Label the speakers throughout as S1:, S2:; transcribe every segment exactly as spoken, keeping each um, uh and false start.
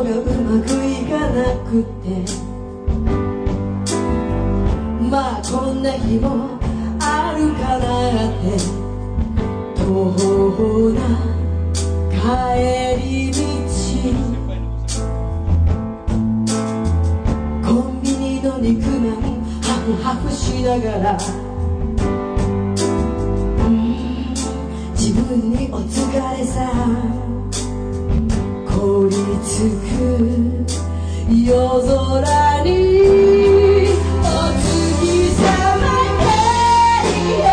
S1: がうまくいかなくて、まあこんな日もあるかなって、途方な帰り道、コンビニの肉まんハフハフしながら、自分にお疲れさ凍りつく夜空にお月様へ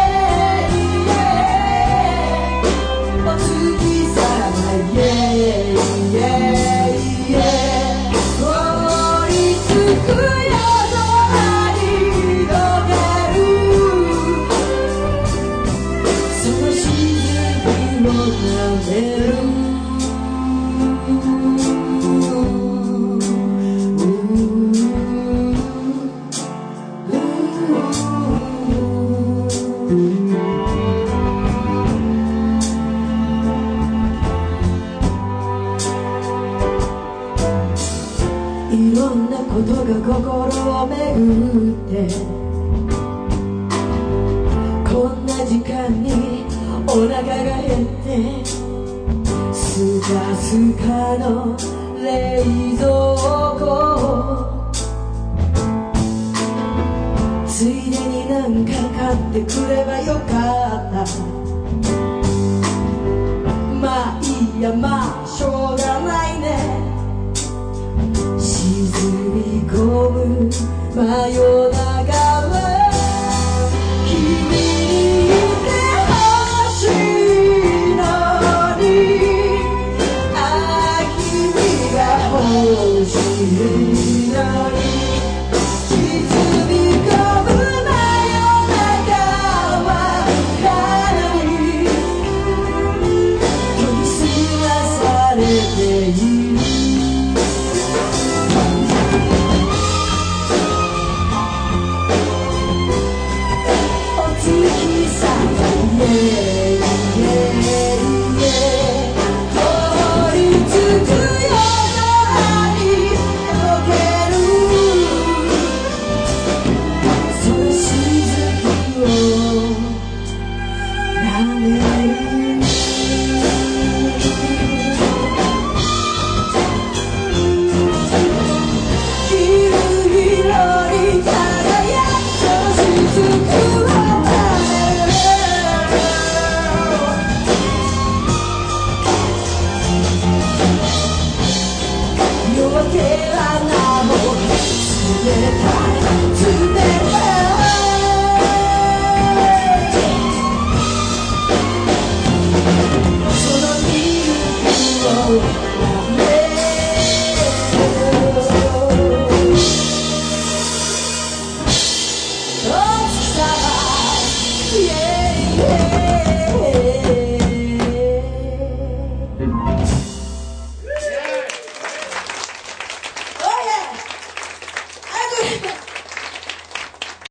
S1: お月様へ凍りつく夜空に広がるその雫を舐めるいろんなことが心を巡って、こんな時間にお腹が減って、スカスカの冷蔵庫、ついでになんか買ってくればよかった。まあいいや、まあしょうがないね。沈み込む真夜中は君にいてほしいのに、ああ君が欲しいのに、沈み込む真夜中はかなり研ぎ澄まされている。夜明けはなも冷たい